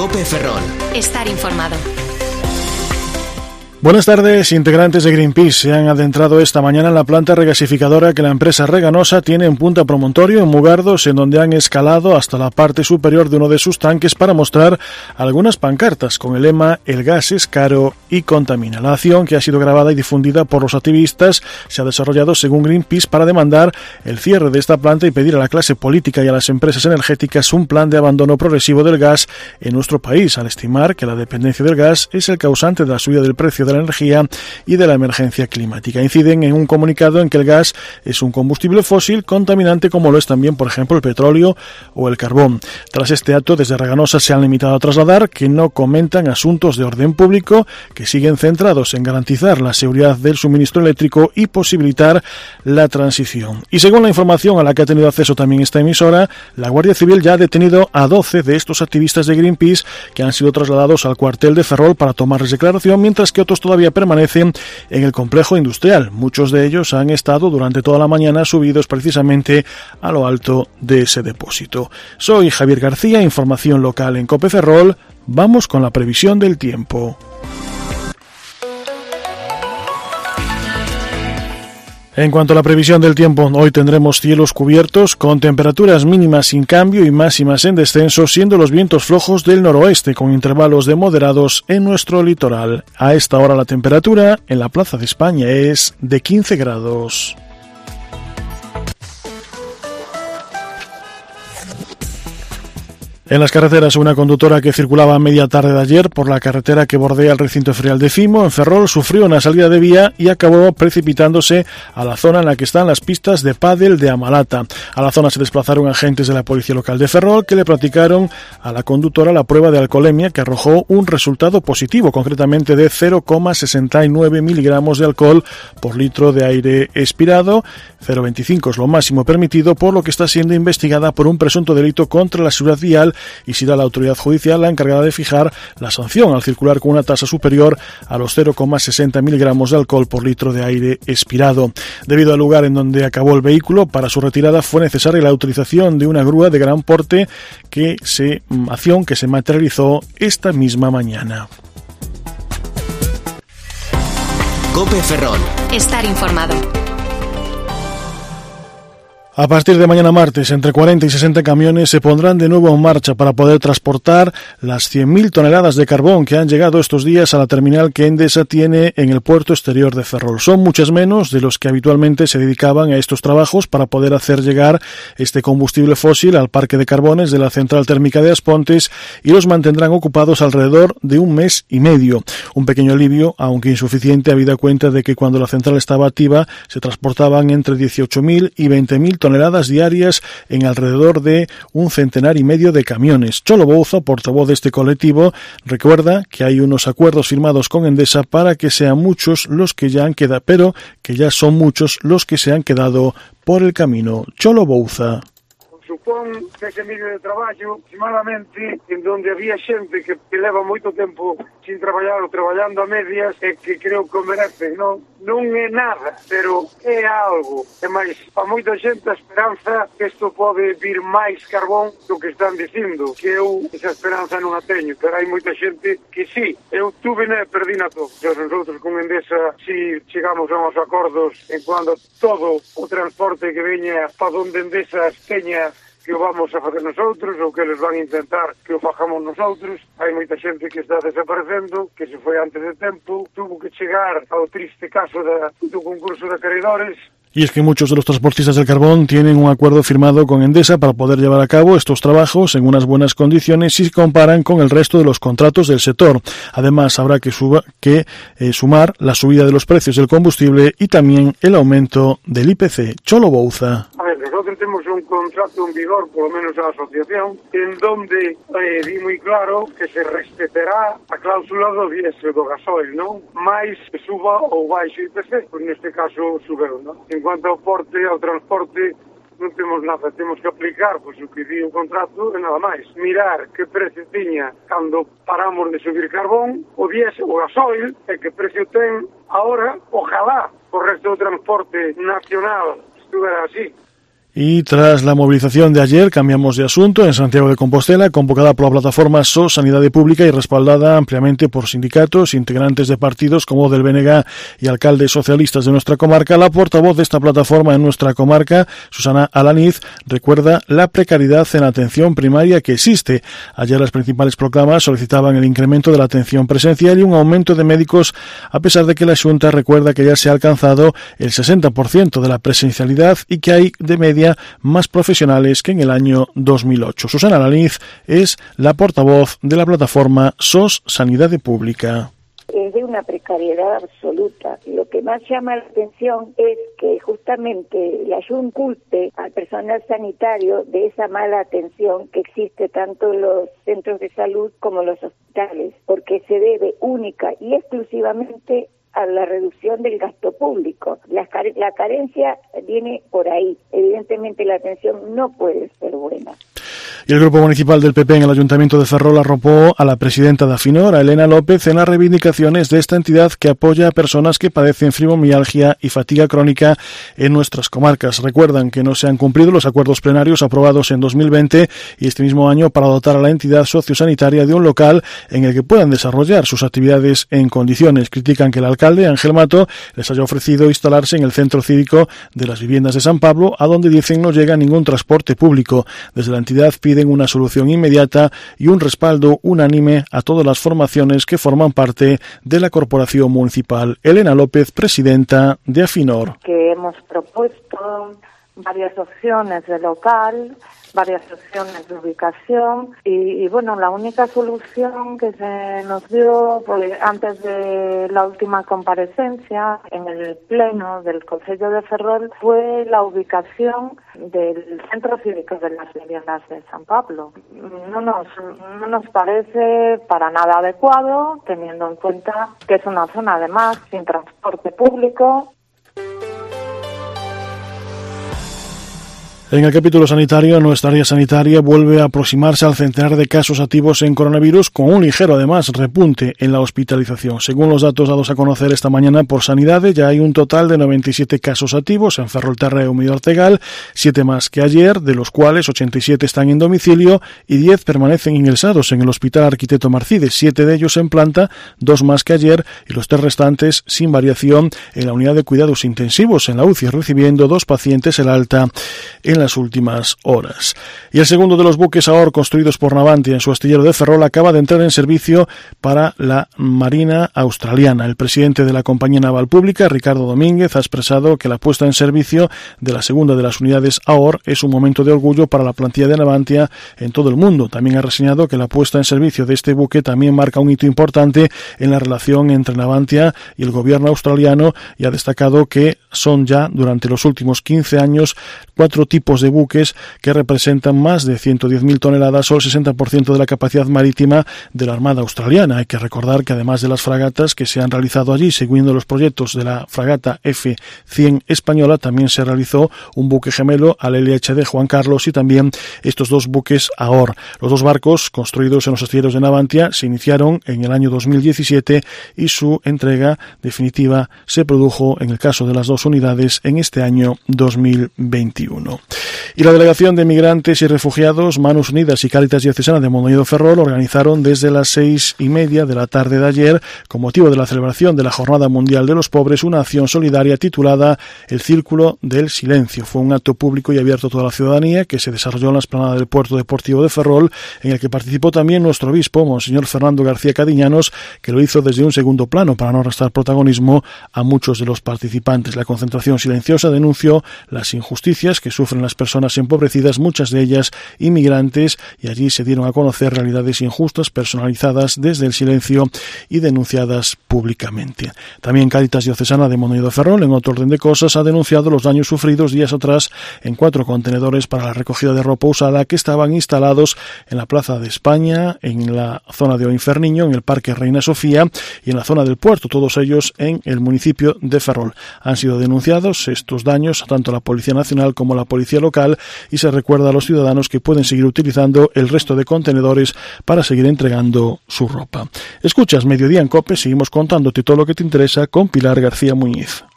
COPE Ferrol. Estar informado. Buenas tardes. Integrantes de Greenpeace se han adentrado esta mañana en la planta regasificadora que la empresa Reganosa tiene en Punta Promontorio, en Mugardos, en donde han escalado hasta la parte superior de uno de sus tanques para mostrar algunas pancartas con el lema "El gas es caro y contamina". La acción, que ha sido grabada y difundida por los activistas, se ha desarrollado según Greenpeace para demandar el cierre de esta planta y pedir a la clase política y a las empresas energéticas un plan de abandono progresivo del gas en nuestro país, al estimar que la dependencia del gas es el causante de la subida del precio de la energía y de la emergencia climática. Inciden en un comunicado en que el gas es un combustible fósil contaminante, como lo es también, por ejemplo, el petróleo o el carbón. Tras este acto, desde Reganosa se han limitado a trasladar que no comentan asuntos de orden público, que siguen centrados en garantizar la seguridad del suministro eléctrico y posibilitar la transición. Y según la información a la que ha tenido acceso también esta emisora, la Guardia Civil ya ha detenido a 12 de estos activistas de Greenpeace, que han sido trasladados al cuartel de Ferrol para tomarles declaración, mientras que otros todavía permanecen en el complejo industrial. Muchos de ellos han estado durante toda la mañana subidos precisamente a lo alto de ese depósito. Soy Javier García, información local en COPE Ferrol. Vamos con la previsión del tiempo. En cuanto a la previsión del tiempo, hoy tendremos cielos cubiertos con temperaturas mínimas sin cambio y máximas en descenso, siendo los vientos flojos del noroeste con intervalos de moderados en nuestro litoral. A esta hora la temperatura en la Plaza de España es de 15 grados. En las carreteras, una conductora que circulaba a media tarde de ayer por la carretera que bordea el recinto ferial de Cimo, en Ferrol, sufrió una salida de vía y acabó precipitándose a la zona en la que están las pistas de pádel de Amalata. A la zona se desplazaron agentes de la policía local de Ferrol, que le practicaron a la conductora la prueba de alcoholemia, que arrojó un resultado positivo, concretamente de 0,69 miligramos de alcohol por litro de aire expirado. 0,25 es lo máximo permitido, por lo que está siendo investigada por un presunto delito contra la seguridad vial, y será la autoridad judicial la encargada de fijar la sanción al circular con una tasa superior a los 0,60 miligramos de alcohol por litro de aire expirado. Debido al lugar en donde acabó el vehículo, para su retirada fue necesaria la utilización de una grúa de gran porte, acción que se materializó esta misma mañana. COPE Ferrol. Estar informado. A partir de mañana martes, entre 40 y 60 camiones se pondrán de nuevo en marcha para poder transportar las 100.000 toneladas de carbón que han llegado estos días a la terminal que Endesa tiene en el puerto exterior de Ferrol. Son muchas menos de los que habitualmente se dedicaban a estos trabajos para poder hacer llegar este combustible fósil al parque de carbones de la central térmica de Aspontes, y los mantendrán ocupados alrededor de un mes y medio. Un pequeño alivio, aunque insuficiente, habida cuenta de que cuando la central estaba activa se transportaban entre 18.000 y 20.000 toneladas diarias en alrededor de 1,5 centenares de camiones. Cholo Bouza, portavoz de este colectivo, recuerda que hay unos acuerdos firmados con Endesa para que sean muchos los que ya han quedado, pero que ya son muchos los que se han quedado por el camino. Cholo Bouza. Supón que ese medio de traballo, aproximadamente, en donde había xente que leva moito tempo sin traballar ou traballando a medias, e que creo que o merece, non é nada, pero é algo. E máis, para moita xente a esperanza que isto pode vir máis carbón do que están dicindo, que eu esa esperanza non a teño, pero hai moita xente que sí, eu tuve e perdina todo. Nosotros con Endesa si chegamos a uns acordos en cuando todo o transporte que veña para donde Endesa teña que o vamos a facer nosotros ou que eles van a intentar que o fajamos nosotros. Hai moita xente que está desaparecendo, que se foi antes de tempo, tuvo que chegar ao triste caso do concurso de acreedores. Y es que muchos de los transportistas del carbón tienen un acuerdo firmado con Endesa para poder llevar a cabo estos trabajos en unas buenas condiciones si se comparan con el resto de los contratos del sector. Además, habrá que sumar la subida de los precios del combustible y también el aumento del IPC. Cholo Bouza. A ver, nosotros temos un contrato en vigor, por lo menos a asociación, en donde di moi claro que se respetará a cláusula do diésel do gasoil, non? Mais que suba ou baixe o IPC, pois neste caso subeu, non? En cuanto ao transporte, non temos nada, temos que aplicar pois o que di o contrato e nada máis. Mirar que precio tiña cando paramos de subir carbón, o diésel, o gasoil, e que precio ten ahora, ojalá, o resto do transporte nacional estuvera así. Y tras la movilización de ayer, cambiamos de asunto. En Santiago de Compostela, convocada por la plataforma SOS Sanidade Pública y respaldada ampliamente por sindicatos, integrantes de partidos como del BNG y alcaldes socialistas de nuestra comarca, la portavoz de esta plataforma en nuestra comarca, Susana Alaniz, recuerda la precariedad en la atención primaria que existe. Ayer las principales proclamas solicitaban el incremento de la atención presencial y un aumento de médicos, a pesar de que la Xunta recuerda que ya se ha alcanzado el 60% de la presencialidad y que hay de media más profesionales que en el año 2008. Susana Alaniz es la portavoz de la plataforma SOS Sanidade Pública. Es de una precariedad absoluta. Lo que más llama la atención es que justamente la Xunta culpe al personal sanitario de esa mala atención que existe tanto en los centros de salud como en los hospitales, porque se debe única y exclusivamente a la reducción del gasto público. La carencia viene por ahí. Evidentemente la atención no puede ser buena. Y el Grupo Municipal del PP en el Ayuntamiento de Ferrol arropó a la presidenta de Afinor, a Elena López, en las reivindicaciones de esta entidad que apoya a personas que padecen fibromialgia y fatiga crónica en nuestras comarcas. Recuerdan que no se han cumplido los acuerdos plenarios aprobados en 2020 y este mismo año para dotar a la entidad sociosanitaria de un local en el que puedan desarrollar sus actividades en condiciones. Critican que el alcalde, Ángel Mato, les haya ofrecido instalarse en el centro cívico de las viviendas de San Pablo, a donde dicen no llega ningún transporte público. Desde la entidad piden una solución inmediata y un respaldo unánime a todas las formaciones que forman parte de la corporación municipal. Elena López, presidenta de Afinor. Que hemos propuesto varias opciones de local, varias opciones de ubicación y bueno, la única solución que se nos dio antes de la última comparecencia en el pleno del Concello de Ferrol fue la ubicación del centro cívico de las viviendas de San Pablo. No nos parece para nada adecuado, teniendo en cuenta que es una zona además sin transporte público. En el capítulo sanitario, nuestra área sanitaria vuelve a aproximarse al centenar de casos activos en coronavirus, con un ligero, además, repunte en la hospitalización. Según los datos dados a conocer esta mañana por Sanidade, ya hay un total de 97 casos activos en Ferrolterreo y Ortegal, 7 más que ayer, de los cuales 87 están en domicilio y 10 permanecen ingresados en el Hospital Arquitecto Marcides, 7 de ellos en planta, 2 más que ayer y los 3 restantes sin variación en la unidad de cuidados intensivos en la UCI, recibiendo 2 pacientes el alta en las últimas horas. Y el segundo de los buques AOR construidos por Navantia en su astillero de Ferrol acaba de entrar en servicio para la Marina Australiana. El presidente de la Compañía Naval Pública, Ricardo Domínguez, ha expresado que la puesta en servicio de la segunda de las unidades AOR es un momento de orgullo para la plantilla de Navantia en todo el mundo. También ha reseñado que la puesta en servicio de este buque también marca un hito importante en la relación entre Navantia y el gobierno australiano y ha destacado que son ya durante los últimos 15 años 4 tipos de buques que representan más de 110.000 toneladas o el 60% de la capacidad marítima de la Armada Australiana. Hay que recordar que además de las fragatas que se han realizado allí, siguiendo los proyectos de la fragata F-100 española, también se realizó un buque gemelo al LHD Juan Carlos y también estos 2 buques AOR. Los 2 barcos construidos en los astilleros de Navantia se iniciaron en el año 2017 y su entrega definitiva se produjo en el caso de las 2 unidades en este año 2021. Y la Delegación de Migrantes y Refugiados, Manos Unidas y Cáritas Diocesana de Mondoñedo Ferrol organizaron desde las 6:30 de la tarde de ayer, con motivo de la celebración de la Jornada Mundial de los Pobres, una acción solidaria titulada El Círculo del Silencio. Fue un acto público y abierto a toda la ciudadanía que se desarrolló en la explanada del Puerto Deportivo de Ferrol, en el que participó también nuestro obispo, Monseñor Fernando García Cadiñanos, que lo hizo desde un segundo plano para no restar protagonismo a muchos de los participantes. La concentración silenciosa denunció las injusticias que sufren las personas empobrecidas, muchas de ellas inmigrantes, y allí se dieron a conocer realidades injustas personalizadas desde el silencio y denunciadas públicamente. También Cáritas Diocesana de Mondoñedo Ferrol, en otro orden de cosas, ha denunciado los daños sufridos días atrás en 4 contenedores para la recogida de ropa usada que estaban instalados en la Plaza de España, en la zona de Oinferniño, en el Parque Reina Sofía y en la zona del puerto, todos ellos en el municipio de Ferrol. Han sido denunciados estos daños tanto a la Policía Nacional como a la Policía Local y se recuerda a los ciudadanos que pueden seguir utilizando el resto de contenedores para seguir entregando su ropa. Escuchas Mediodía en COPE, seguimos contándote todo lo que te interesa con Pilar García Muñiz.